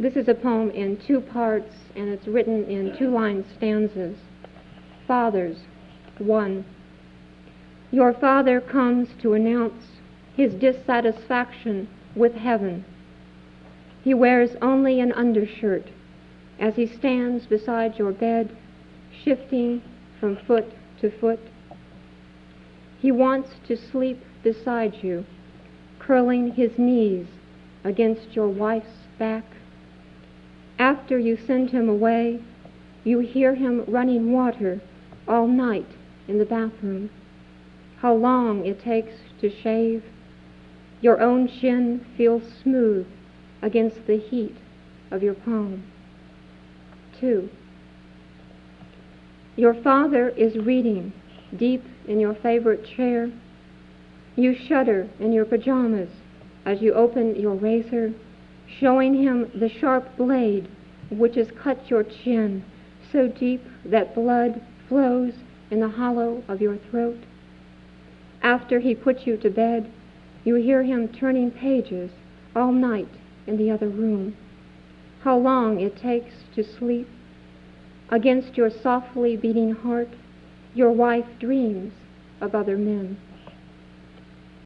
This is a poem in two parts, and it's written in two-line stanzas. Fathers, 1. Your father comes to announce his dissatisfaction with heaven. He wears only an undershirt as he stands beside your bed, shifting from foot to foot. He wants to sleep beside you, curling his knees against your wife's back. After you send him away, you hear him running water all night in the bathroom. How long it takes to shave. Your own chin feels smooth against the heat of your palm. 2. Your father is reading deep in your favorite chair. You shudder in your pajamas as you open your razor, showing him the sharp blade which has cut your chin so deep that blood flows in the hollow of your throat. After he puts you to bed, you hear him turning pages all night in the other room. How long it takes to sleep. Against your softly beating heart, your wife dreams of other men.